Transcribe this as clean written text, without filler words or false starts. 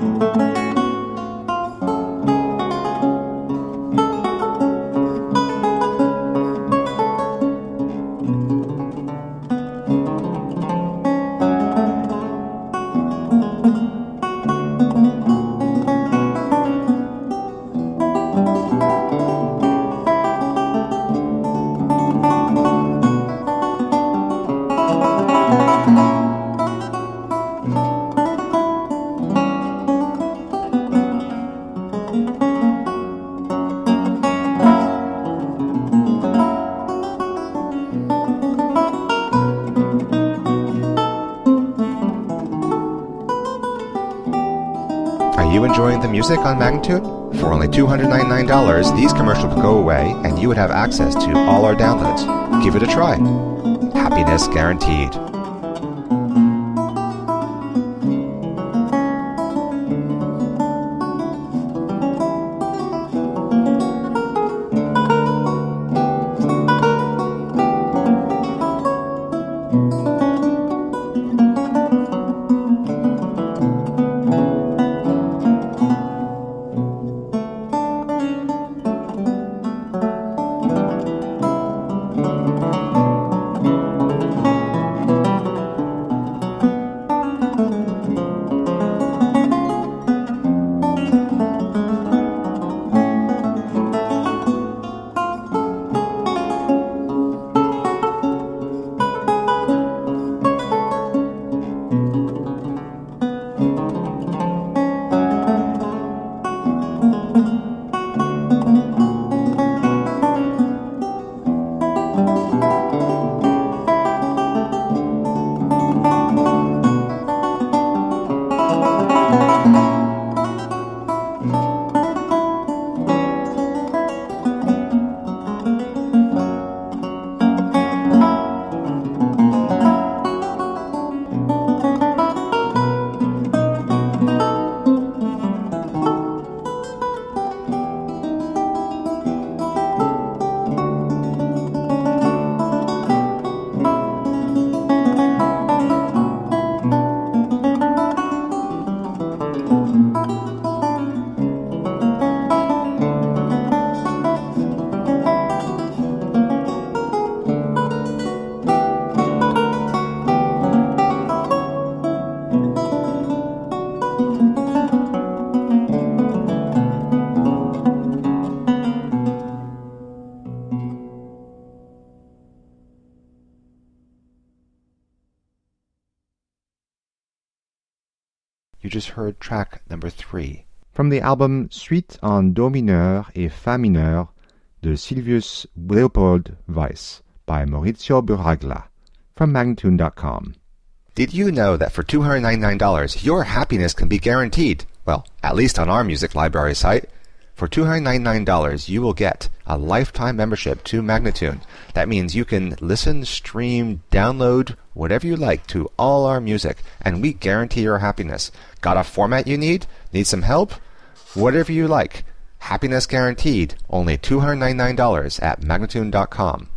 Are you enjoying the music on Magnatune? For only $299, these commercials could go away and you would have access to all our downloads. Give it a try. Happiness guaranteed. You just heard track number 3 from the album Suite en Do mineur et Fa mineur de Silvius Leopold Weiss by Maurizio Buragla from Magnatune.com. Did you know that for $299 your happiness can be guaranteed? Well, at least on our music library site. For $299 you will get a lifetime membership to Magnatune. That means you can listen, stream, download, whatever you like to all our music, and we guarantee your happiness. Got a format you need? Need some help? Whatever you like. Happiness guaranteed. Only $299 at Magnatune.com.